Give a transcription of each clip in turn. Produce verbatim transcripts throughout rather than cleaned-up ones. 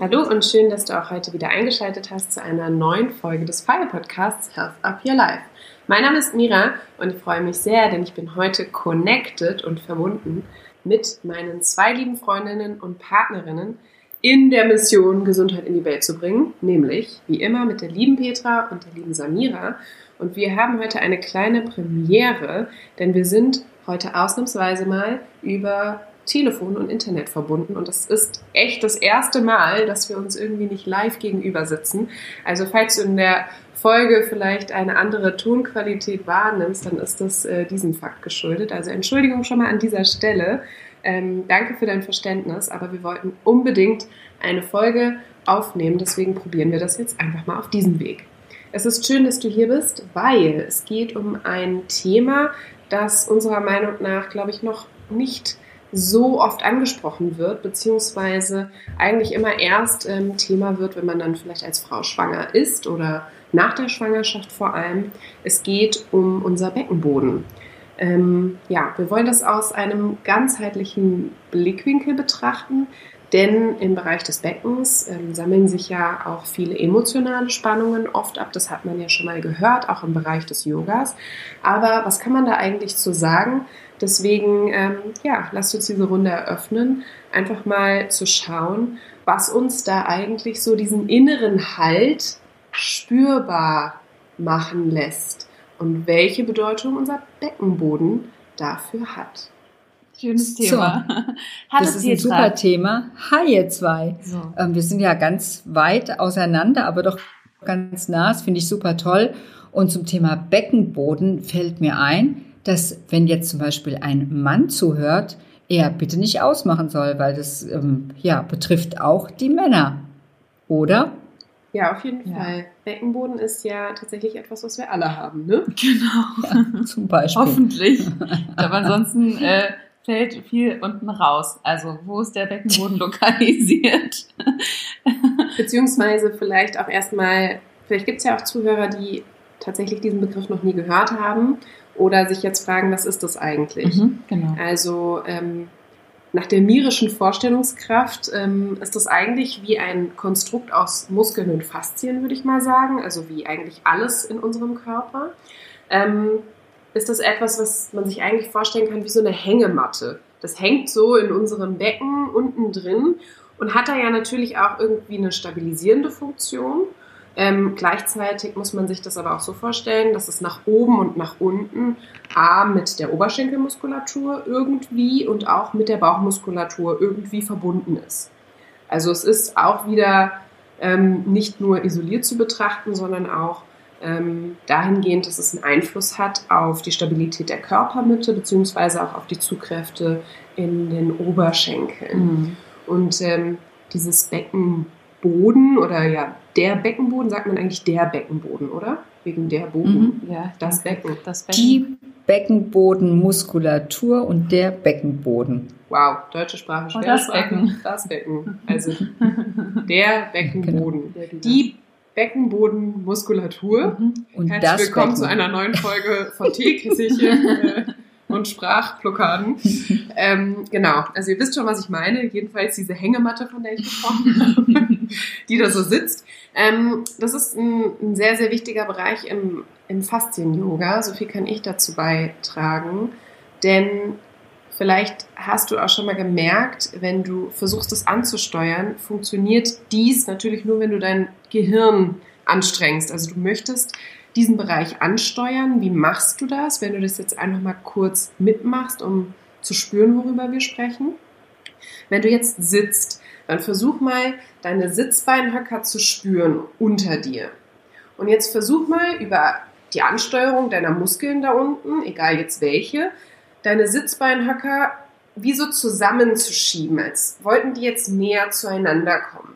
Hallo und schön, dass du auch heute wieder eingeschaltet hast zu einer neuen Folge des Fire Podcasts Health Up Your Life. Mein Name ist Mira und ich freue mich sehr, denn ich bin heute connected und verbunden mit meinen zwei lieben Freundinnen und Partnerinnen in der Mission, Gesundheit in die Welt zu bringen, nämlich wie immer mit der lieben Petra und der lieben Samira. Und wir haben heute eine kleine Premiere, denn wir sind heute ausnahmsweise mal über Telefon und Internet verbunden und das ist echt das erste Mal, dass wir uns irgendwie nicht live gegenüber sitzen. Also falls du in der Folge vielleicht eine andere Tonqualität wahrnimmst, dann ist das äh, diesem Fakt geschuldet. Also Entschuldigung schon mal an dieser Stelle. Ähm, danke für dein Verständnis, aber wir wollten unbedingt eine Folge aufnehmen, deswegen probieren wir das jetzt einfach mal auf diesem Weg. Es ist schön, dass du hier bist, weil es geht um ein Thema, das unserer Meinung nach, glaube ich, noch nicht so oft angesprochen wird, beziehungsweise eigentlich immer erst ähm, Thema wird, wenn man dann vielleicht als Frau schwanger ist oder nach der Schwangerschaft vor allem. Es geht um unser Beckenboden. Ähm, ja, wir wollen das aus einem ganzheitlichen Blickwinkel betrachten, denn im Bereich des Beckens ähm, sammeln sich ja auch viele emotionale Spannungen oft ab. Das hat man ja schon mal gehört, auch im Bereich des Yogas. Aber was kann man da eigentlich zu sagen? Deswegen, ähm, ja, lasst uns diese Runde eröffnen, einfach mal zu schauen, was uns da eigentlich so diesen inneren Halt spürbar machen lässt und welche Bedeutung unser Beckenboden dafür hat. Schönes Thema. So, das ist ein super Thema. Hi ihr zwei. So. Ähm, wir sind ja ganz weit auseinander, aber doch ganz nah. Das finde ich super toll. Und zum Thema Beckenboden fällt mir ein, dass wenn jetzt zum Beispiel ein Mann zuhört, er bitte nicht ausmachen soll, weil das ähm, ja betrifft auch die Männer, oder? Ja, auf jeden ja. Fall. Beckenboden ist ja tatsächlich etwas, was wir alle haben, ne? Genau. Ja, zum Beispiel. Hoffentlich. Aber ansonsten äh, fällt viel unten raus. Also wo ist der Beckenboden lokalisiert? Beziehungsweise vielleicht auch erstmal, vielleicht gibt es ja auch Zuhörer, die tatsächlich diesen Begriff noch nie gehört haben oder sich jetzt fragen, was ist das eigentlich? Mhm, genau. Also ähm, nach der mirischen Vorstellungskraft ähm, ist das eigentlich wie ein Konstrukt aus Muskeln und Faszien, würde ich mal sagen, also wie eigentlich alles in unserem Körper. Ähm, ist das etwas, was man sich eigentlich vorstellen kann wie so eine Hängematte. Das hängt so in unserem Becken unten drin und hat da ja natürlich auch irgendwie eine stabilisierende Funktion. Ähm, gleichzeitig muss man sich das aber auch so vorstellen, dass es nach oben und nach unten A mit der Oberschenkelmuskulatur irgendwie und auch mit der Bauchmuskulatur irgendwie verbunden ist. Also es ist auch wieder ähm, nicht nur isoliert zu betrachten, sondern auch ähm, dahingehend, dass es einen Einfluss hat auf die Stabilität der Körpermitte beziehungsweise auch auf die Zugkräfte in den Oberschenkeln. Mhm. Und ähm, dieses Becken Boden oder ja, der Beckenboden, sagt man eigentlich der Beckenboden, oder? Wegen der Boden. Mhm, ja, das Becken. das Becken. Die Beckenbodenmuskulatur und der Beckenboden. Wow, deutsche Sprache. Und das Becken. Das Becken. Also der Beckenboden. Genau. Die Beckenbodenmuskulatur. Mhm. Und Herzlich das willkommen Becken. Zu einer neuen Folge von Teekesselchen äh, und Sprachblockaden. ähm, genau, also ihr wisst schon, was ich meine. Jedenfalls diese Hängematte, von der ich gesprochen habe, die da so sitzt. Ähm, das ist ein, ein sehr, sehr wichtiger Bereich im, im Faszien-Yoga. So viel kann ich dazu beitragen. Denn vielleicht hast du auch schon mal gemerkt, wenn du versuchst, es anzusteuern, funktioniert dies natürlich nur, wenn du dein Gehirn anstrengst. Also du möchtest diesen Bereich ansteuern. Wie machst du das, wenn du das jetzt einfach mal kurz mitmachst, um zu spüren, worüber wir sprechen? Wenn du jetzt sitzt, dann versuch mal, deine Sitzbeinhöcker zu spüren unter dir. Und jetzt versuch mal über die Ansteuerung deiner Muskeln da unten, egal jetzt welche, deine Sitzbeinhöcker wie so zusammenzuschieben, als wollten die jetzt näher zueinander kommen.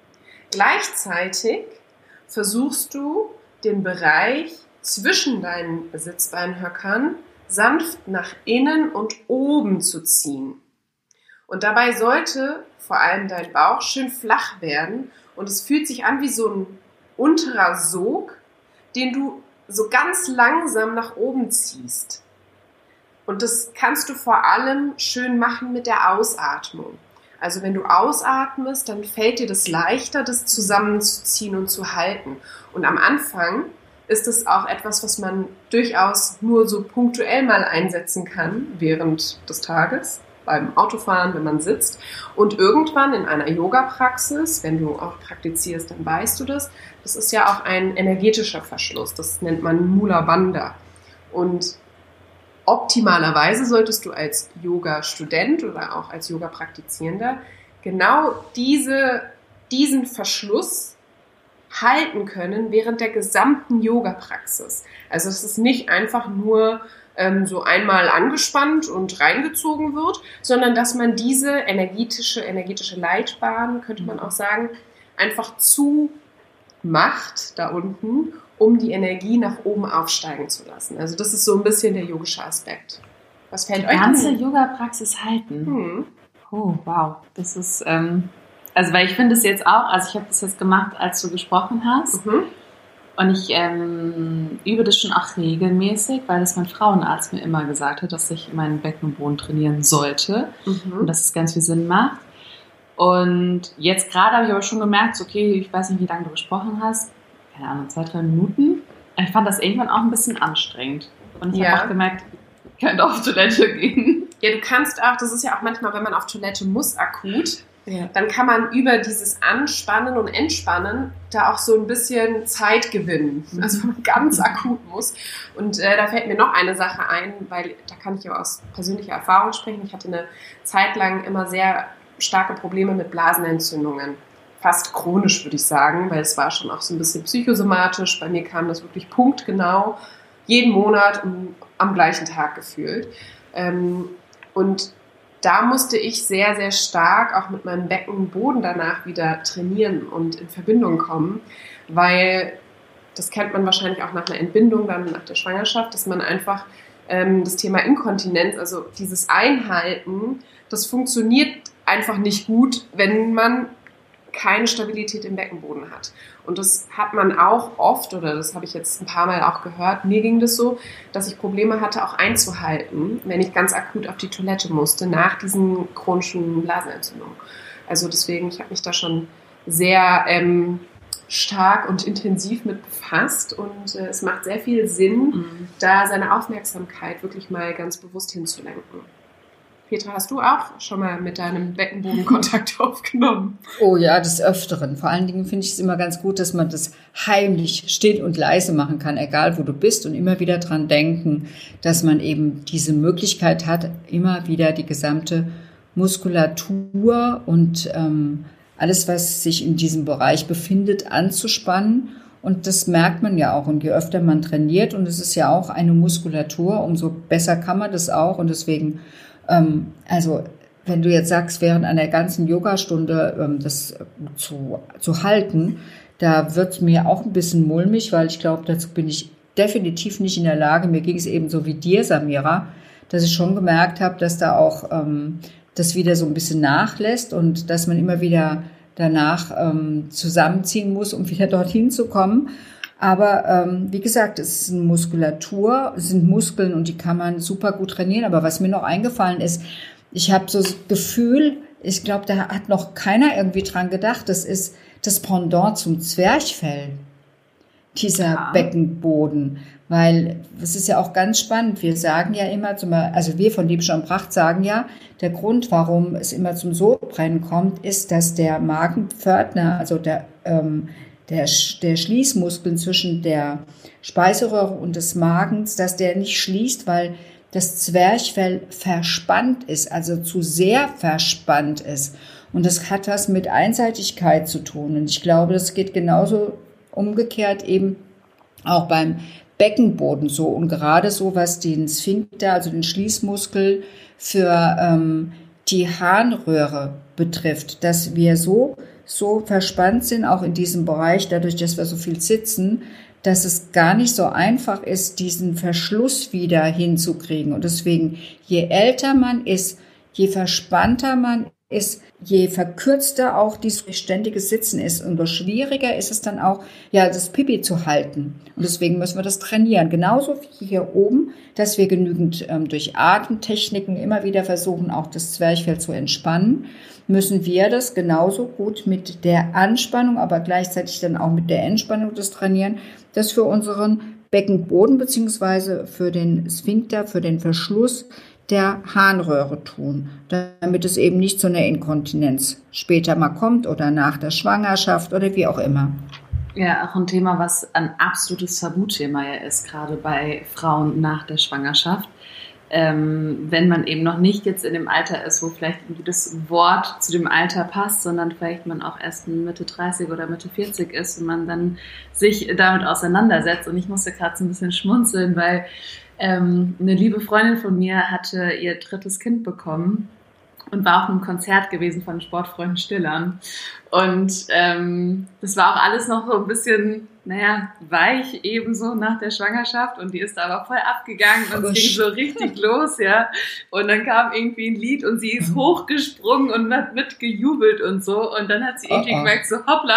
Gleichzeitig versuchst du, den Bereich zwischen deinen Sitzbeinhöckern sanft nach innen und oben zu ziehen. Und dabei sollte vor allem dein Bauch schön flach werden und es fühlt sich an wie so ein unterer Sog, den du so ganz langsam nach oben ziehst. Und das kannst du vor allem schön machen mit der Ausatmung. Also wenn du ausatmest, dann fällt dir das leichter, das zusammenzuziehen und zu halten. Und am Anfang ist es auch etwas, was man durchaus nur so punktuell mal einsetzen kann während des Tages, beim Autofahren, wenn man sitzt. Und irgendwann in einer Yoga-Praxis, wenn du auch praktizierst, dann weißt du das, das ist ja auch ein energetischer Verschluss, das nennt man Mula Bandha. Und optimalerweise solltest du als Yoga-Student oder auch als Yoga-Praktizierender genau diese, diesen Verschluss halten können während der gesamten Yoga-Praxis. Also es ist nicht einfach nur ähm, so einmal angespannt und reingezogen wird, sondern dass man diese energetische, energetische Leitbahn, könnte man auch sagen, einfach zumacht da unten, um die Energie nach oben aufsteigen zu lassen. Also das ist so ein bisschen der yogische Aspekt. Was fällt euch Die ganze an? Yoga-Praxis halten. Hm. Oh, wow. Das ist, ähm, also weil ich finde es jetzt auch, also ich habe das jetzt gemacht, als du gesprochen hast. Mhm. Und ich ähm, übe das schon auch regelmäßig, weil das mein Frauenarzt mir immer gesagt hat, dass ich meinen Beckenboden trainieren sollte Mhm. und dass es ganz viel Sinn macht. Und jetzt gerade habe ich aber schon gemerkt, so, okay, ich weiß nicht, wie lange du gesprochen hast, keine Ahnung, zwei, drei Minuten. Ich fand das irgendwann auch ein bisschen anstrengend. Und ich Ja. habe auch gemerkt, ich könnte auf Toilette gehen. Ja, du kannst auch, das ist ja auch manchmal, wenn man auf Toilette muss, akut, Ja. dann kann man über dieses Anspannen und Entspannen da auch so ein bisschen Zeit gewinnen. Also wenn man ganz akut muss. Und äh, da fällt mir noch eine Sache ein, weil da kann ich ja aus persönlicher Erfahrung sprechen. Ich hatte eine Zeit lang immer sehr starke Probleme mit Blasenentzündungen. Fast chronisch, würde ich sagen, weil es war schon auch so ein bisschen psychosomatisch. Bei mir kam das wirklich punktgenau, jeden Monat um, am gleichen Tag gefühlt. Ähm, und da musste ich sehr, sehr stark auch mit meinem Beckenboden danach wieder trainieren und in Verbindung kommen, weil das kennt man wahrscheinlich auch nach einer Entbindung, dann nach der Schwangerschaft, dass man einfach ähm, das Thema Inkontinenz, also dieses Einhalten, das funktioniert einfach nicht gut, wenn man keine Stabilität im Beckenboden hat. Und das hat man auch oft, oder das habe ich jetzt ein paar Mal auch gehört, mir ging das so, dass ich Probleme hatte, auch einzuhalten, wenn ich ganz akut auf die Toilette musste, nach diesen chronischen Blasenentzündungen. Also deswegen, ich habe mich da schon sehr ähm, stark und intensiv mit befasst und äh, es macht sehr viel Sinn, Mhm. da seine Aufmerksamkeit wirklich mal ganz bewusst hinzulenken. Petra, hast du auch schon mal mit deinem Beckenboden Kontakt aufgenommen? Oh ja, des Öfteren. Vor allen Dingen finde ich es immer ganz gut, dass man das heimlich, still und leise machen kann, egal wo du bist, und immer wieder dran denken, dass man eben diese Möglichkeit hat, immer wieder die gesamte Muskulatur und ähm, alles, was sich in diesem Bereich befindet, anzuspannen. Und das merkt man ja auch. Und je öfter man trainiert, und es ist ja auch eine Muskulatur, umso besser kann man das auch. Und deswegen, ähm, also wenn du jetzt sagst, während einer ganzen Yogastunde ähm, das zu, zu halten, da wird mir auch ein bisschen mulmig, weil ich glaube, dazu bin ich definitiv nicht in der Lage. Mir ging es eben so wie dir, Samira, dass ich schon gemerkt habe, dass da auch ähm, das wieder so ein bisschen nachlässt und dass man immer wieder danach ähm, zusammenziehen muss, um wieder dorthin zu kommen. Aber ähm, wie gesagt, es ist eine Muskulatur, es sind Muskeln und die kann man super gut trainieren. Aber was mir noch eingefallen ist, ich habe so das Gefühl, ich glaube, da hat noch keiner irgendwie dran gedacht, das ist das Pendant zum Zwerchfell, dieser Ja. Beckenboden. Weil es ist ja auch ganz spannend, wir sagen ja immer, zum, also wir von Liebscher und Pracht sagen ja, der Grund, warum es immer zum Sodbrennen kommt, ist, dass der Magenpförtner, also der, ähm, der, der Schließmuskel zwischen der Speiseröhre und des Magens, dass der nicht schließt, weil das Zwerchfell verspannt ist, also zu sehr verspannt ist. Und das hat was mit Einseitigkeit zu tun. Und ich glaube, das geht genauso umgekehrt eben auch beim Beckenboden so. Und gerade so, was den Sphinkter, also den Schließmuskel für ähm, die Harnröhre betrifft, dass wir so, so verspannt sind, auch in diesem Bereich, dadurch, dass wir so viel sitzen, dass es gar nicht so einfach ist, diesen Verschluss wieder hinzukriegen. Und deswegen, je älter man ist, je verspannter man ist, je verkürzter auch dieses ständige Sitzen ist, umso schwieriger ist es dann auch, ja, das Pipi zu halten. Und deswegen müssen wir das trainieren. Genauso wie hier oben, dass wir genügend ähm, durch Atemtechniken immer wieder versuchen, auch das Zwerchfell zu entspannen, müssen wir das genauso gut mit der Anspannung, aber gleichzeitig dann auch mit der Entspannung das trainieren, das für unseren Beckenboden beziehungsweise für den Sphinkter, für den Verschluss der Harnröhre tun, damit es eben nicht zu einer Inkontinenz später mal kommt oder nach der Schwangerschaft oder wie auch immer. Ja, auch ein Thema, was ein absolutes Tabuthema ja ist, gerade bei Frauen nach der Schwangerschaft. Ähm, wenn man eben noch nicht jetzt in dem Alter ist, wo vielleicht irgendwie das Wort zu dem Alter passt, sondern vielleicht man auch erst Mitte dreißig oder Mitte vierzig ist und man dann sich damit auseinandersetzt. Und ich musste gerade so ein bisschen schmunzeln, weil ähm, eine liebe Freundin von mir hatte ihr drittes Kind bekommen und war auf einem Konzert gewesen von Sportfreunden Stillern. Und ähm, das war auch alles noch so ein bisschen, naja, weich ebenso nach der Schwangerschaft. Und die ist da aber voll abgegangen und es ging so richtig los, ja. Und dann kam irgendwie ein Lied und sie ist hochgesprungen und hat mitgejubelt und so. Und dann hat sie irgendwie oh, oh. gemerkt, so hoppla,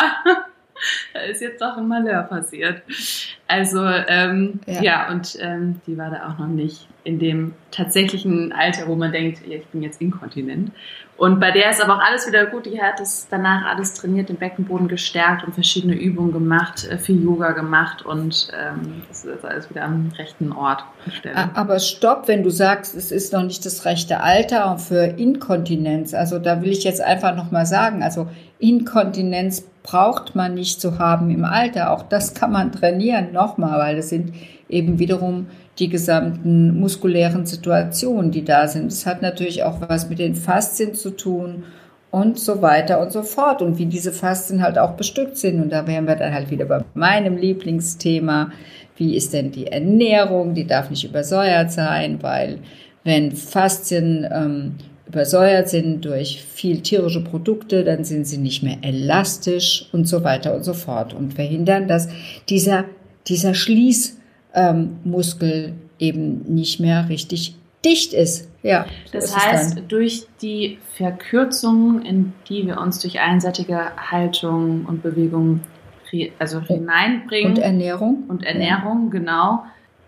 da ist jetzt doch ein Malheur passiert. Also, ähm, ja. ja, und ähm, die war da auch noch nicht in dem tatsächlichen Alter, wo man denkt, ja, ich bin jetzt inkontinent. Und bei der ist aber auch alles wieder gut. Die hat es danach alles trainiert, den Beckenboden gestärkt und verschiedene Übungen gemacht, viel Yoga gemacht und ähm, das ist alles wieder am rechten Ort. Aber stopp, wenn du sagst, es ist noch nicht das rechte Alter für Inkontinenz. Also da will ich jetzt einfach nochmal sagen, also Inkontinenz braucht man nicht zu haben im Alter. Auch das kann man trainieren, nochmal, weil das sind eben wiederum die gesamten muskulären Situationen, die da sind. Das hat natürlich auch was mit den Faszien zu tun und so weiter und so fort und wie diese Faszien halt auch bestückt sind. Und da wären wir dann halt wieder bei meinem Lieblingsthema. Wie ist denn die Ernährung? Die darf nicht übersäuert sein, weil wenn Faszien ähm, übersäuert sind durch viel tierische Produkte, dann sind sie nicht mehr elastisch und so weiter und so fort und verhindern, dass dieser, dieser Schließ Ähm, Muskel eben nicht mehr richtig dicht ist. Ja, so das heißt, durch die Verkürzung, in die wir uns durch einseitige Haltung und Bewegung also hineinbringen. Und Ernährung. Und Ernährung, ja. Genau,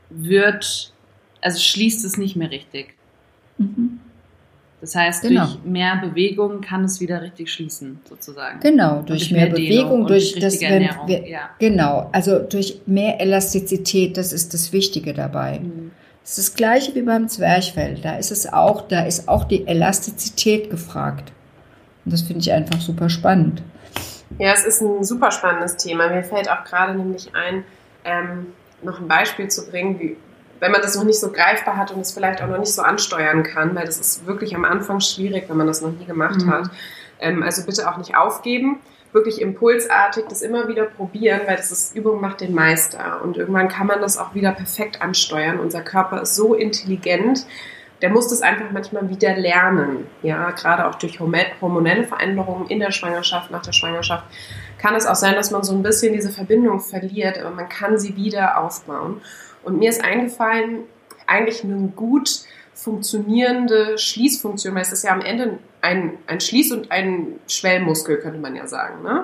wird, also schließt es nicht mehr richtig. Mhm. Das heißt, genau. Durch mehr Bewegung kann es wieder richtig schließen, sozusagen. Genau, durch, durch mehr, mehr Bewegung, durch, durch das, wenn wir, ja. Genau, also durch mehr Elastizität, das ist das Wichtige dabei. Mhm. Das ist das Gleiche wie beim Zwerchfell. Da ist es auch, da ist auch die Elastizität gefragt. Und das finde ich einfach super spannend. Ja, es ist ein super spannendes Thema. Mir fällt auch gerade nämlich ein, ähm, noch ein Beispiel zu bringen, wie wenn man das noch nicht so greifbar hat und es vielleicht auch noch nicht so ansteuern kann, weil das ist wirklich am Anfang schwierig, wenn man das noch nie gemacht mhm. hat. Ähm, also bitte auch nicht aufgeben, wirklich impulsartig das immer wieder probieren, weil das ist, Übung macht den Meister und irgendwann kann man das auch wieder perfekt ansteuern. Unser Körper ist so intelligent, der muss das einfach manchmal wieder lernen. Ja, gerade auch durch hormonelle Veränderungen in der Schwangerschaft, nach der Schwangerschaft kann es auch sein, dass man so ein bisschen diese Verbindung verliert, aber man kann sie wieder aufbauen. Und mir ist eingefallen, eigentlich eine gut funktionierende Schließfunktion, weil es ist ja am Ende ein, ein Schließ- und ein Schwellmuskel, könnte man ja sagen. Ne?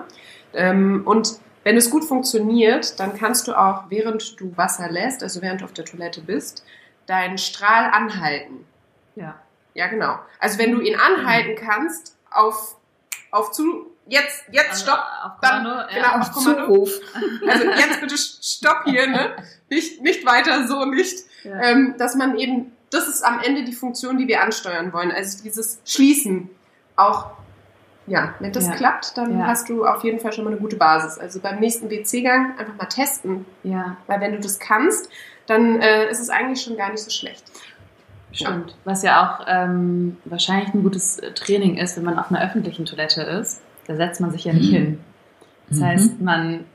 Und wenn es gut funktioniert, dann kannst du auch, während du Wasser lässt, also während du auf der Toilette bist, deinen Strahl anhalten. Ja. Ja, genau. Also wenn du ihn anhalten kannst, auf, auf zu... Jetzt, jetzt also stopp, auf dann, Kommando, genau, ja. auf Kommando. Also jetzt bitte stopp hier, ne? Nicht, nicht weiter, so nicht. Ja. Ähm, dass man eben, das ist am Ende die Funktion, die wir ansteuern wollen. Also dieses Schließen. Auch, ja, wenn das ja. klappt, dann ja. hast du auf jeden Fall schon mal eine gute Basis. Also beim nächsten W C-Gang einfach mal testen. Ja. Weil wenn du das kannst, dann äh, ist es eigentlich schon gar nicht so schlecht. Stimmt. Ja. Was ja auch ähm, wahrscheinlich ein gutes Training ist, wenn man auf einer öffentlichen Toilette ist. Da setzt man sich ja nicht hin. Das mhm. heißt, man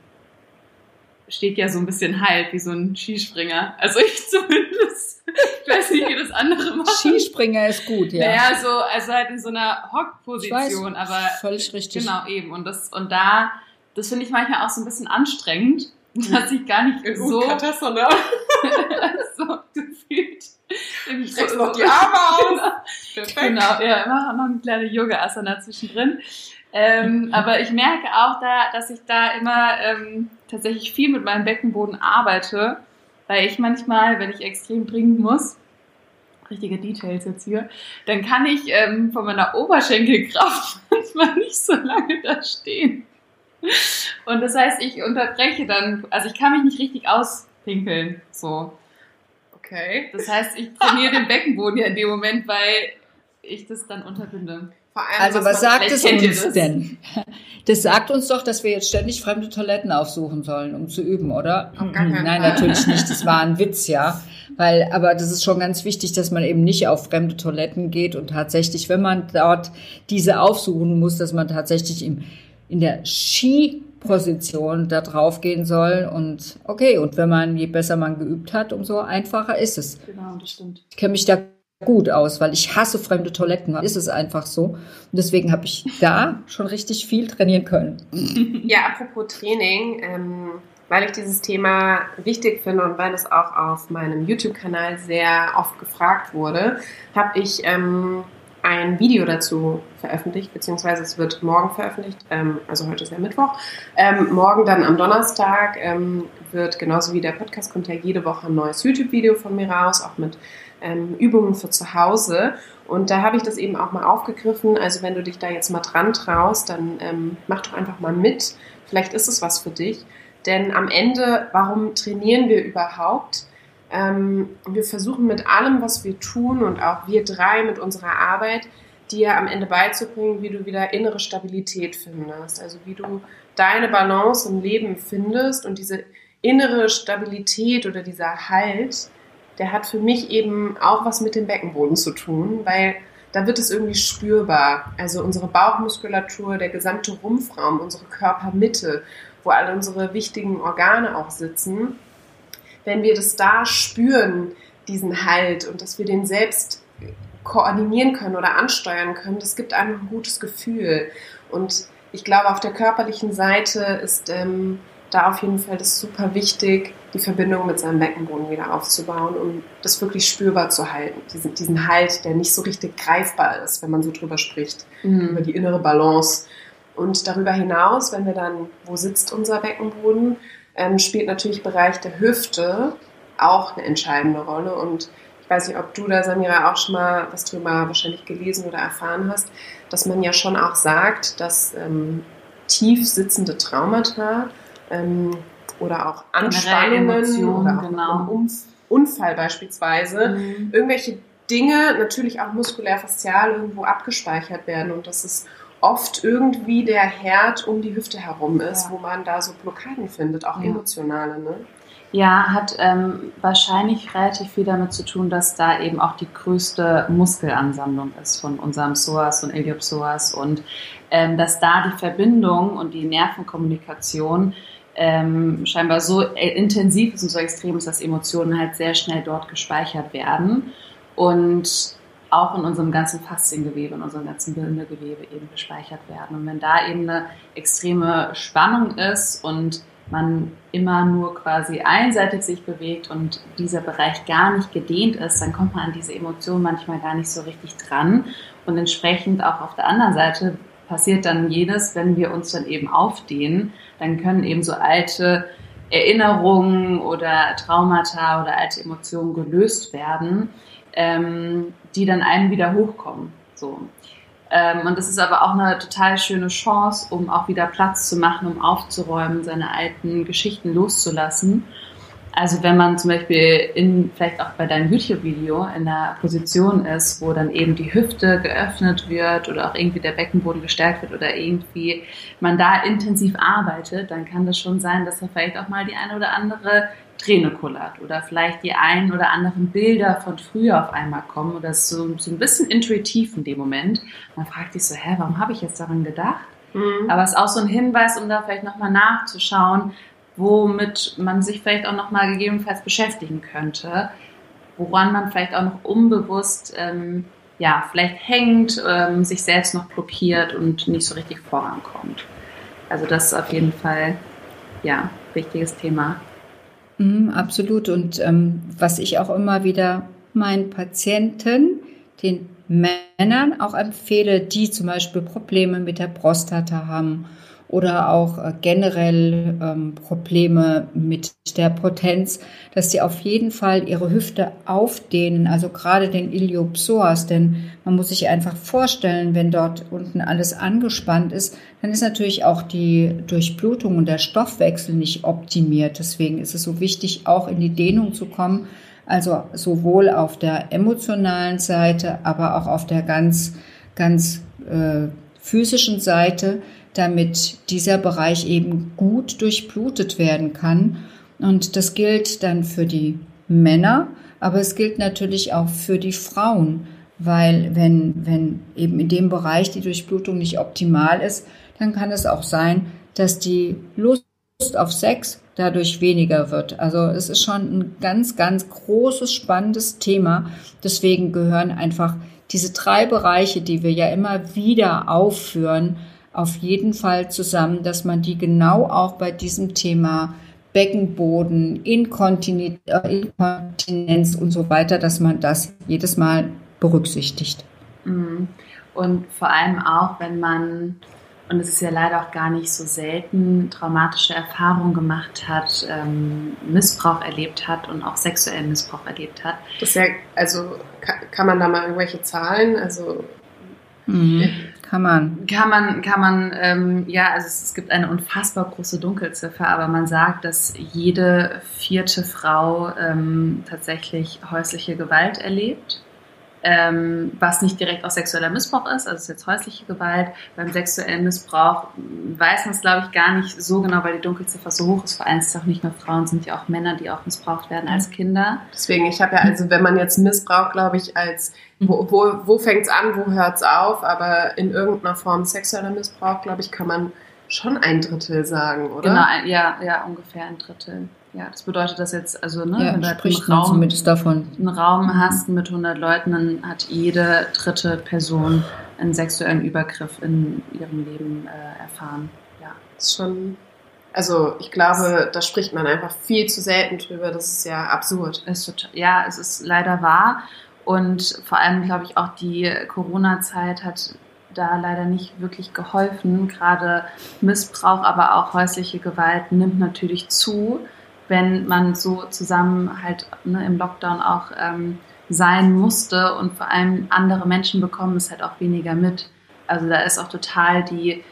steht ja so ein bisschen halb wie so ein Skispringer. Also ich zumindest. Ich weiß nicht, wie das andere machen. Skispringer ist gut, ja. Naja, so, also halt in so einer Hockposition. Aber völlig richtig. Genau, eben. Und das, und da, das finde ich manchmal auch so ein bisschen anstrengend, dass ich gar nicht in so, Katassa, ne? so gefühlt. Ich streck's noch die Arme aus. Perfekt. Genau, ja, immer noch eine kleine Yoga-Asana zwischendrin. Ähm, aber ich merke auch da, dass ich da immer ähm, tatsächlich viel mit meinem Beckenboden arbeite, weil ich manchmal, wenn ich extrem trinken muss, richtige Details jetzt hier, dann kann ich ähm, von meiner Oberschenkelkraft manchmal nicht so lange da stehen. Und das heißt, ich unterbreche dann, also ich kann mich nicht richtig auspinkeln, so. Okay. Das heißt, ich trainiere den Beckenboden ja in dem Moment, weil ich das dann unterbinde. Vor allem, also was, was sagt es uns das? denn? Das sagt uns doch, dass wir jetzt ständig fremde Toiletten aufsuchen sollen, um zu üben, oder? Auf gar keinen Nein, natürlich nicht. Das war ein Witz, ja. Weil, aber das ist schon ganz wichtig, dass man eben nicht auf fremde Toiletten geht und tatsächlich, wenn man dort diese aufsuchen muss, dass man tatsächlich im, in der Skiposition da drauf gehen soll. Und okay, und wenn man, je besser man geübt hat, umso einfacher ist es. Genau, das stimmt. Ich kenne mich da gut aus, weil ich hasse fremde Toiletten, ist es einfach so. Und deswegen habe ich da schon richtig viel trainieren können. Ja, apropos Training, ähm, weil ich dieses Thema wichtig finde und weil es auch auf meinem YouTube-Kanal sehr oft gefragt wurde, habe ich ähm, ein Video dazu veröffentlicht, beziehungsweise es wird morgen veröffentlicht, ähm, also heute ist ja Mittwoch. Ähm, morgen dann am Donnerstag ähm, wird genauso wie der Podcast kommt ja jede Woche ein neues YouTube-Video von mir raus, auch mit Ähm, Übungen für zu Hause. Und da habe ich das eben auch mal aufgegriffen. Also wenn du dich da jetzt mal dran traust, dann ähm, mach doch einfach mal mit. Vielleicht ist es was für dich. Denn am Ende, warum trainieren wir überhaupt? Ähm, wir versuchen mit allem, was wir tun und auch wir drei mit unserer Arbeit, dir am Ende beizubringen, wie du wieder innere Stabilität findest. Also wie du deine Balance im Leben findest und diese innere Stabilität oder dieser Halt, der hat für mich eben auch was mit dem Beckenboden zu tun, weil da wird es irgendwie spürbar. Also unsere Bauchmuskulatur, der gesamte Rumpfraum, unsere Körpermitte, wo alle unsere wichtigen Organe auch sitzen, wenn wir das da spüren, diesen Halt und dass wir den selbst koordinieren können oder ansteuern können, das gibt einem ein gutes Gefühl. Und ich glaube, auf der körperlichen Seite ist ähm, da auf jeden Fall das super wichtig, die Verbindung mit seinem Beckenboden wieder aufzubauen, um das wirklich spürbar zu halten. Diesen, diesen Halt, der nicht so richtig greifbar ist, wenn man so drüber spricht, mhm. über die innere Balance. Und darüber hinaus, wenn wir dann, wo sitzt unser Beckenboden, ähm, spielt natürlich Bereich der Hüfte auch eine entscheidende Rolle. Und ich weiß nicht, ob du da, Samira, auch schon mal was drüber wahrscheinlich gelesen oder erfahren hast, dass man ja schon auch sagt, dass ähm, tief sitzende Traumata ähm, oder auch Anspannungen oder auch genau. ein Unfall beispielsweise, mhm. irgendwelche Dinge natürlich auch muskulär-faszial irgendwo abgespeichert werden und dass es oft irgendwie der Herd um die Hüfte herum ist, ja. wo man da so Blockaden findet, auch ja. emotionale, ne? Ja, hat ähm, wahrscheinlich relativ viel damit zu tun, dass da eben auch die größte Muskelansammlung ist von unserem Psoas und Iliopsoas und ähm, dass da die Verbindung und die Nervenkommunikation ähm, scheinbar so intensiv ist und so extrem ist, dass Emotionen halt sehr schnell dort gespeichert werden und auch in unserem ganzen Fasziengewebe, in unserem ganzen Bindegewebe eben gespeichert werden. Und wenn da eben eine extreme Spannung ist und man immer nur quasi einseitig sich bewegt und dieser Bereich gar nicht gedehnt ist, dann kommt man an diese Emotionen manchmal gar nicht so richtig dran. Und entsprechend auch auf der anderen Seite passiert dann jenes, wenn wir uns dann eben aufdehnen, dann können eben so alte Erinnerungen oder Traumata oder alte Emotionen gelöst werden, ähm, die dann einem wieder hochkommen. So. Ähm, und das ist aber auch eine total schöne Chance, um auch wieder Platz zu machen, um aufzuräumen, seine alten Geschichten loszulassen. Also wenn man zum Beispiel in, vielleicht auch bei deinem YouTube-Video in einer Position ist, wo dann eben die Hüfte geöffnet wird oder auch irgendwie der Beckenboden gestärkt wird oder irgendwie man da intensiv arbeitet, dann kann das schon sein, dass da vielleicht auch mal die eine oder andere Träne kullert oder vielleicht die ein oder anderen Bilder von früher auf einmal kommen oder so, so ein bisschen intuitiv in dem Moment. Man fragt sich so, hä, warum habe ich jetzt daran gedacht? Mhm. Aber es ist auch so ein Hinweis, um da vielleicht nochmal nachzuschauen, womit man sich vielleicht auch nochmal gegebenenfalls beschäftigen könnte, woran man vielleicht auch noch unbewusst ähm, ja, vielleicht hängt, ähm, sich selbst noch blockiert und nicht so richtig vorankommt. Also das ist auf jeden Fall ja, ein wichtiges Thema. Mm, absolut. Und ähm, was ich auch immer wieder meinen Patienten, den Männern auch empfehle, die zum Beispiel Probleme mit der Prostata haben oder auch äh, generell ähm, Probleme mit der Potenz, dass sie auf jeden Fall ihre Hüfte aufdehnen, also gerade den Iliopsoas, denn man muss sich einfach vorstellen, wenn dort unten alles angespannt ist, dann ist natürlich auch die Durchblutung und der Stoffwechsel nicht optimiert. Deswegen ist es so wichtig, auch in die Dehnung zu kommen, also sowohl auf der emotionalen Seite, aber auch auf der ganz, ganz äh, physischen Seite, damit dieser Bereich eben gut durchblutet werden kann. Und das gilt dann für die Männer, aber es gilt natürlich auch für die Frauen, weil wenn, wenn eben in dem Bereich die Durchblutung nicht optimal ist, dann kann es auch sein, dass die Lust auf Sex dadurch weniger wird. Also es ist schon ein ganz, ganz großes, spannendes Thema. Deswegen gehören einfach diese drei Bereiche, die wir ja immer wieder aufführen, auf jeden Fall zusammen, dass man die genau auch bei diesem Thema Beckenboden, Inkontinenz, Inkontinenz und so weiter, dass man das jedes Mal berücksichtigt. Und vor allem auch, wenn man, und es ist ja leider auch gar nicht so selten, traumatische Erfahrungen gemacht hat, ähm, Missbrauch erlebt hat und auch sexuellen Missbrauch erlebt hat. Das ist ja, also kann, kann man da mal irgendwelche Zahlen, also mhm. Kann man. Kann man, kann man, ähm, ja, also es, es gibt eine unfassbar große Dunkelziffer, aber man sagt, dass jede vierte Frau ähm, tatsächlich häusliche Gewalt erlebt. Ähm, was nicht direkt auch sexueller Missbrauch ist, also es ist jetzt häusliche Gewalt. Beim sexuellen Missbrauch weiß man es, glaube ich, gar nicht so genau, weil die Dunkelziffer so hoch ist. Vor allem sind es auch nicht nur Frauen, sind ja auch Männer, die auch missbraucht werden als Kinder. Deswegen, ich habe ja, also wenn man jetzt Missbrauch, glaube ich, als wo, wo, wo fängt es an, wo hört es auf, aber in irgendeiner Form sexueller Missbrauch, glaube ich, kann man schon ein Drittel sagen, oder? Genau, ja, ja, ungefähr ein Drittel. Ja, das bedeutet, dass jetzt, also, ne, ja, wenn du spricht einen Raum, zumindest davon. einen Raum hast mit hundert Leuten, dann hat jede dritte Person einen sexuellen Übergriff in ihrem Leben äh, erfahren. Ja, das ist schon, also ich glaube, da spricht man einfach viel zu selten drüber. Das ist ja absurd. Ist total, ja, es ist leider wahr und vor allem, glaube ich, auch die Corona-Zeit hat da leider nicht wirklich geholfen. Gerade Missbrauch, aber auch häusliche Gewalt nimmt natürlich zu, wenn man so zusammen halt ne, im Lockdown auch ähm, sein musste und vor allem andere Menschen bekommen es halt auch weniger mit. Also da ist auch total die,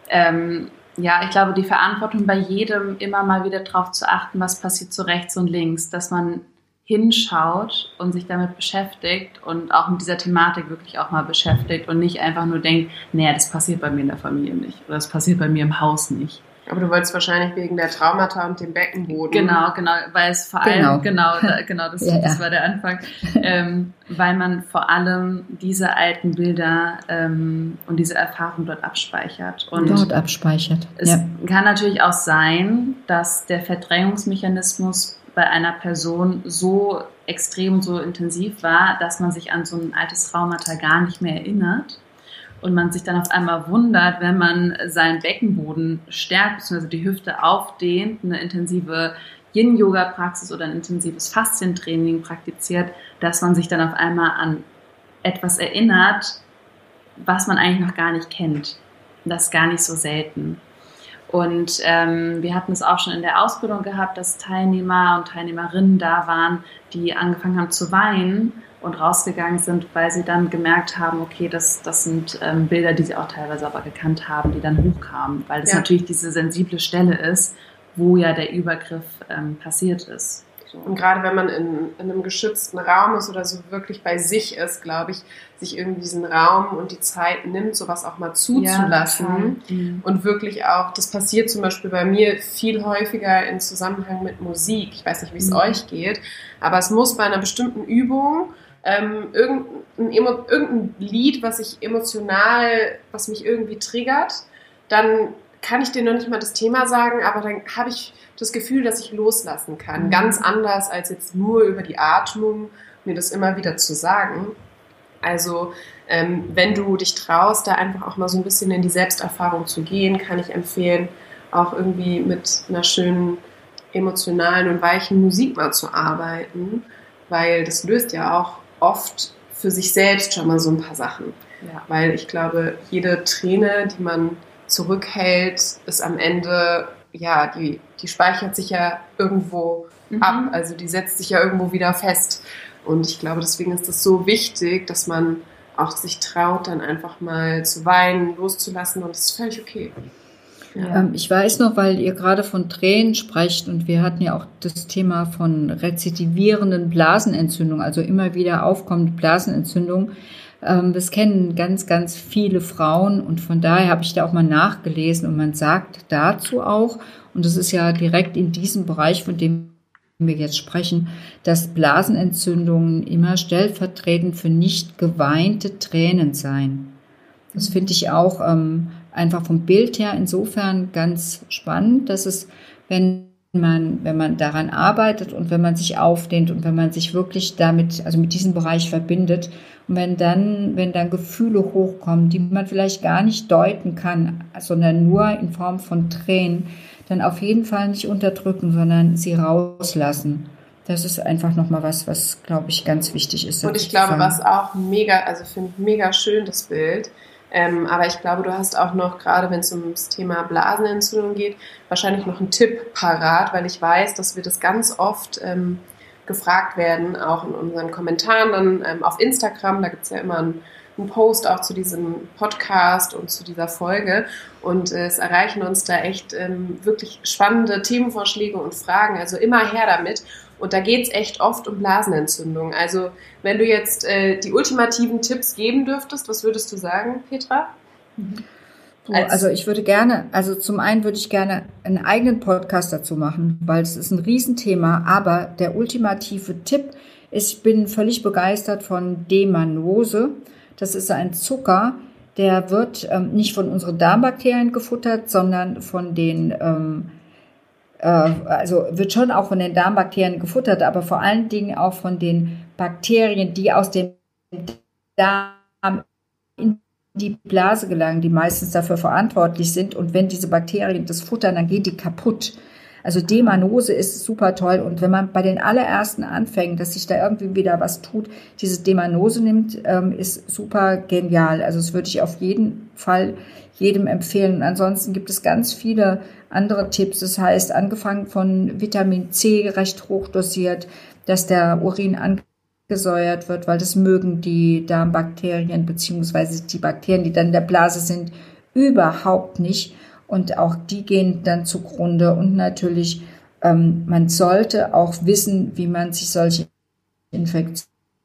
ähm, ja, ich glaube, die Verantwortung bei jedem immer mal wieder drauf zu achten, was passiert so rechts und links, dass man hinschaut und sich damit beschäftigt und auch mit dieser Thematik wirklich auch mal beschäftigt und nicht einfach nur denkt, naja, das passiert bei mir in der Familie nicht oder das passiert bei mir im Haus nicht. Aber du wolltest wahrscheinlich wegen der Traumata und dem Beckenboden. Genau, genau, weil es vor allem, genau, genau, genau das, ja, das ja. war der Anfang, ähm, weil man vor allem diese alten Bilder ähm, und diese Erfahrung dort abspeichert. Und dort abspeichert. Es ja. kann natürlich auch sein, dass der Verdrängungsmechanismus bei einer Person so extrem, so intensiv war, dass man sich an so ein altes Traumata gar nicht mehr erinnert. Und man sich dann auf einmal wundert, wenn man seinen Beckenboden stärkt, beziehungsweise die Hüfte aufdehnt, eine intensive Yin-Yoga-Praxis oder ein intensives Faszientraining praktiziert, dass man sich dann auf einmal an etwas erinnert, was man eigentlich noch gar nicht kennt. Und das ist gar nicht so selten. Und ähm, wir hatten es auch schon in der Ausbildung gehabt, dass Teilnehmer und Teilnehmerinnen da waren, die angefangen haben zu weinen und rausgegangen sind, weil sie dann gemerkt haben, okay, das, das sind ähm, Bilder, die sie auch teilweise aber gekannt haben, die dann hochkamen, weil das ja natürlich diese sensible Stelle ist, wo ja der Übergriff ähm, passiert ist. So. Und gerade wenn man in, in einem geschützten Raum ist oder so wirklich bei sich ist, glaube ich, sich irgendwie diesen Raum und die Zeit nimmt, sowas auch mal zuzulassen ja, mhm. und wirklich auch, das passiert zum Beispiel bei mir viel häufiger im Zusammenhang mit Musik. Ich weiß nicht, wie es mhm. euch geht, aber es muss bei einer bestimmten Übung ähm, irgendein, irgendein Lied, was ich emotional, was mich irgendwie triggert, dann kann ich dir noch nicht mal das Thema sagen, aber dann habe ich das Gefühl, dass ich loslassen kann. Mhm. Ganz anders als jetzt nur über die Atmung, mir das immer wieder zu sagen. Also ähm, wenn du dich traust, da einfach auch mal so ein bisschen in die Selbsterfahrung zu gehen, kann ich empfehlen, auch irgendwie mit einer schönen, emotionalen und weichen Musik mal zu arbeiten, weil das löst ja auch oft für sich selbst schon mal so ein paar Sachen. Ja. Weil ich glaube, jede Träne, die man zurückhält, ist am Ende, ja, die, die speichert sich ja irgendwo mhm. ab. Also die setzt sich ja irgendwo wieder fest. Und ich glaube, deswegen ist es so wichtig, dass man auch sich traut, dann einfach mal zu weinen, loszulassen, und das ist völlig okay. Ja. Ähm, ich weiß noch, weil ihr gerade von Tränen sprecht, und wir hatten ja auch das Thema von rezidivierenden Blasenentzündungen, also immer wieder aufkommende Blasenentzündungen. Ähm, das kennen ganz, ganz viele Frauen, und von daher habe ich da auch mal nachgelesen, und man sagt dazu auch, und das ist ja direkt in diesem Bereich, von dem wir jetzt sprechen, dass Blasenentzündungen immer stellvertretend für nicht geweinte Tränen seien. Das finde ich auch ähm, einfach vom Bild her insofern ganz spannend, dass es, wenn man, wenn man daran arbeitet und wenn man sich aufdehnt und wenn man sich wirklich damit, also mit diesem Bereich verbindet, und wenn dann, wenn dann Gefühle hochkommen, die man vielleicht gar nicht deuten kann, sondern nur in Form von Tränen, dann auf jeden Fall nicht unterdrücken, sondern sie rauslassen. Das ist einfach nochmal was, was, glaube ich, ganz wichtig ist. Und ich glaube, was auch mega, also finde ich mega schön, das Bild. Ähm, aber ich glaube, du hast auch noch, gerade wenn es um das Thema Blasenentzündung geht, wahrscheinlich noch einen Tipp parat, weil ich weiß, dass wir das ganz oft ähm, gefragt werden, auch in unseren Kommentaren dann ähm, auf Instagram. Da gibt es ja immer einen, einen Post auch zu diesem Podcast und zu dieser Folge. Und äh, es erreichen uns da echt ähm, wirklich spannende Themenvorschläge und Fragen. Also immer her damit. Und da geht es echt oft um Blasenentzündung. Also wenn du jetzt äh, die ultimativen Tipps geben dürftest, was würdest du sagen, Petra? Mhm. Als also ich würde gerne, also zum einen würde ich gerne einen eigenen Podcast dazu machen, weil es ist ein Riesenthema. Aber der ultimative Tipp ist, ich bin völlig begeistert von Demanose. Das ist ein Zucker, der wird ähm, nicht von unseren Darmbakterien gefuttert, sondern von den ähm, also wird schon auch von den Darmbakterien gefuttert, aber vor allen Dingen auch von den Bakterien, die aus dem Darm in die Blase gelangen, die meistens dafür verantwortlich sind. Und wenn diese Bakterien das futtern, dann gehen die kaputt. Also Demanose ist super toll. Und wenn man bei den allerersten anfängt, dass sich da irgendwie wieder was tut, diese Demanose nimmt, ist super genial. Also das würde ich auf jeden Fall jedem empfehlen. Und ansonsten gibt es ganz viele andere Tipps. Das heißt, angefangen von Vitamin C recht hoch dosiert, dass der Urin angesäuert wird, weil das mögen die Darmbakterien beziehungsweise die Bakterien, die dann in der Blase sind, überhaupt nicht. Und auch die gehen dann zugrunde. Und natürlich, ähm, man sollte auch wissen, wie man sich solche Infektionen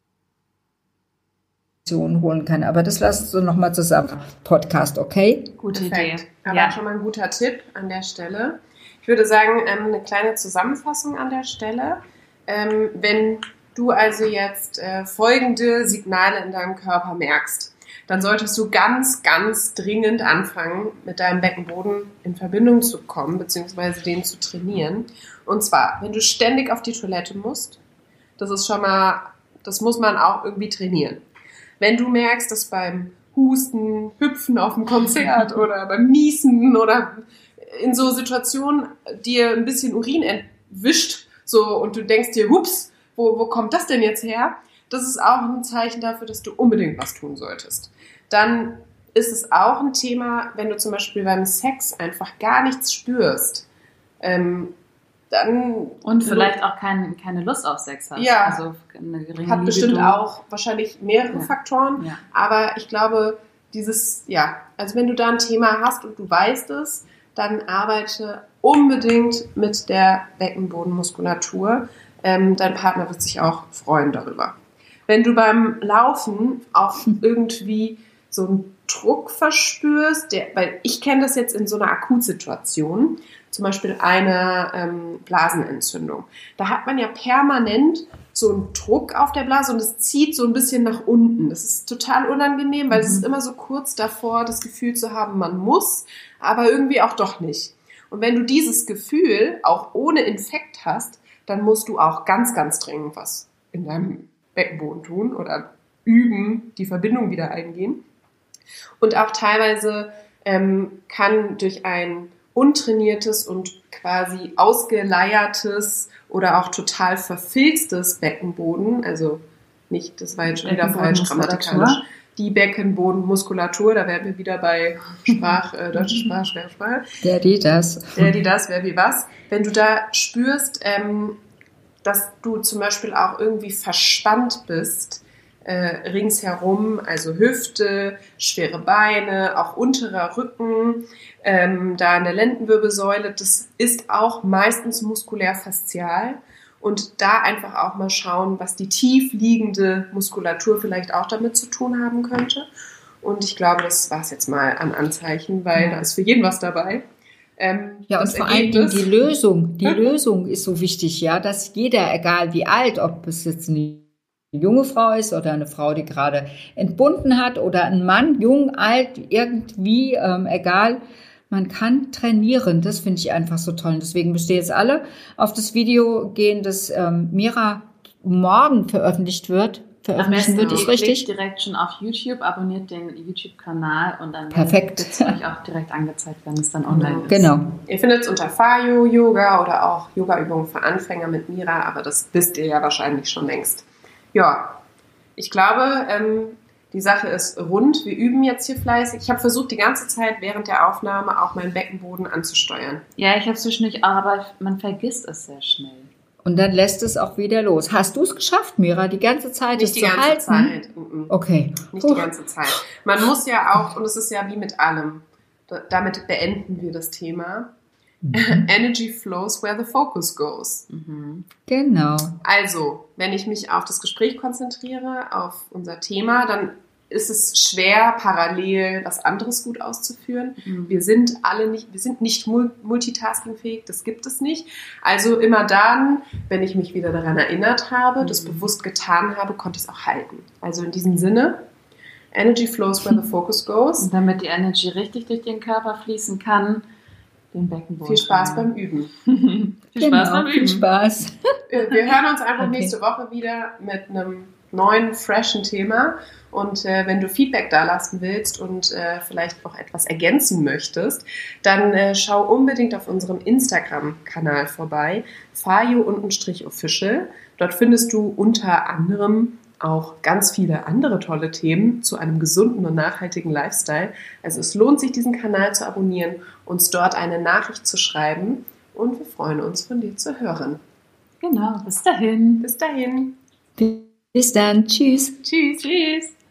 holen kann. Aber das lassen wir nochmal zusammen. Podcast, okay? Gute Idee. Aber ja, schon mal ein guter Tipp an der Stelle. Ich würde sagen, ähm, eine kleine Zusammenfassung an der Stelle. Ähm, wenn du also jetzt äh, folgende Signale in deinem Körper merkst, dann solltest du ganz, ganz dringend anfangen, mit deinem Beckenboden in Verbindung zu kommen, beziehungsweise den zu trainieren. Und zwar, wenn du ständig auf die Toilette musst, das ist schon mal, das muss man auch irgendwie trainieren. Wenn du merkst, dass beim Husten, Hüpfen auf dem Konzert oder beim Niesen oder in so Situationen dir ein bisschen Urin entwischt, so, und du denkst dir, hups, wo, wo kommt das denn jetzt her? Das ist auch ein Zeichen dafür, dass du unbedingt was tun solltest. Dann ist es auch ein Thema, wenn du zum Beispiel beim Sex einfach gar nichts spürst. Ähm, dann und vielleicht auch kein, keine Lust auf Sex hast. Ja, also eine geringe hat bestimmt Libido. auch wahrscheinlich mehrere ja. Faktoren. Ja. Aber ich glaube, dieses, ja, also wenn du da ein Thema hast und du weißt es, dann arbeite unbedingt mit der Beckenbodenmuskulatur. Ähm, dein Partner wird sich auch freuen darüber. Wenn du beim Laufen auch irgendwie so einen Druck verspürst, der, weil ich kenne das jetzt in so einer Akutsituation, zum Beispiel eine ähm, Blasenentzündung. Da hat man ja permanent so einen Druck auf der Blase und es zieht so ein bisschen nach unten. Das ist total unangenehm, weil mhm. es ist immer so kurz davor, das Gefühl zu haben, man muss, aber irgendwie auch doch nicht. Und wenn du dieses Gefühl auch ohne Infekt hast, dann musst du auch ganz, ganz dringend was in deinem Beckenboden tun oder üben, die Verbindung wieder eingehen. Und auch teilweise ähm, kann durch ein untrainiertes und quasi ausgeleiertes oder auch total verfilztes Beckenboden, also nicht, das war jetzt schon wieder falsch grammatikalisch. Die Beckenbodenmuskulatur, da wären wir wieder bei Sprach, äh, deutsche Sprache, schwere Sprache. Der, die, das. Der, die, das, wer, wie, was. Wenn du da spürst, ähm, dass du zum Beispiel auch irgendwie verspannt bist, äh, ringsherum, also Hüfte, schwere Beine, auch unterer Rücken, ähm, da in der Lendenwirbelsäule, das ist auch meistens muskulär-faszial. Und da einfach auch mal schauen, was die tief liegende Muskulatur vielleicht auch damit zu tun haben könnte. Und ich glaube, das war es jetzt mal an Anzeichen, weil da ist für jeden was dabei. Ähm, ja, und vor allem die Lösung. Die Lösung ist so wichtig, ja, dass jeder, egal wie alt, ob es jetzt eine junge Frau ist oder eine Frau, die gerade entbunden hat oder ein Mann, jung, alt, irgendwie, ähm, egal, man kann trainieren, das finde ich einfach so toll. Und deswegen müsst ihr jetzt alle auf das Video gehen, das ähm, Mira morgen veröffentlicht wird. Veröffentlichen wird, ist richtig. Klickt direkt schon auf YouTube, abonniert den YouTube-Kanal und dann wird es euch auch direkt angezeigt, wenn es dann online ist. Genau. Ihr findet es unter Fayo Yoga oder auch Yoga-Übungen für Anfänger mit Mira, aber das wisst ihr ja wahrscheinlich schon längst. Ja, ich glaube, ähm, die Sache ist rund. Wir üben jetzt hier fleißig. Ich habe versucht, die ganze Zeit während der Aufnahme auch meinen Beckenboden anzusteuern. Ja, ich habe es zwischendurch auch, aber man vergisst es sehr schnell. Und dann lässt es auch wieder los. Hast du es geschafft, Mira, die ganze Zeit Nicht es zu halten? Nicht die ganze Zeit. Okay. Nicht die ganze Zeit. Man muss ja auch, und es ist ja wie mit allem, damit beenden wir das Thema. Mhm. Energy flows where the focus goes. Mhm. Genau. Also, wenn ich mich auf das Gespräch konzentriere, auf unser Thema, dann ist es schwer, parallel was anderes gut auszuführen. Mhm. Wir sind alle nicht, wir sind nicht multitaskingfähig, das gibt es nicht. Also immer dann, wenn ich mich wieder daran erinnert habe, mhm. das bewusst getan habe, konnte ich es auch halten. Also in diesem Sinne, Energy flows where the focus goes. Und damit die Energy richtig durch den Körper fließen kann, den Beckenboden. Viel Spaß beim Üben. Viel genau, Spaß beim Üben. Viel Spaß. Wir, wir hören uns einfach okay. nächste Woche wieder mit einem neuen, freshen Thema. Und äh, wenn du Feedback da lassen willst und äh, vielleicht noch etwas ergänzen möchtest, dann äh, schau unbedingt auf unserem Instagram-Kanal vorbei, fayo-official. Dort findest du unter anderem auch ganz viele andere tolle Themen zu einem gesunden und nachhaltigen Lifestyle. Also es lohnt sich, diesen Kanal zu abonnieren, uns dort eine Nachricht zu schreiben und wir freuen uns, von dir zu hören. Genau, bis dahin. Bis dahin. Bis dann. Tschüss. Tschüss. Tschüss.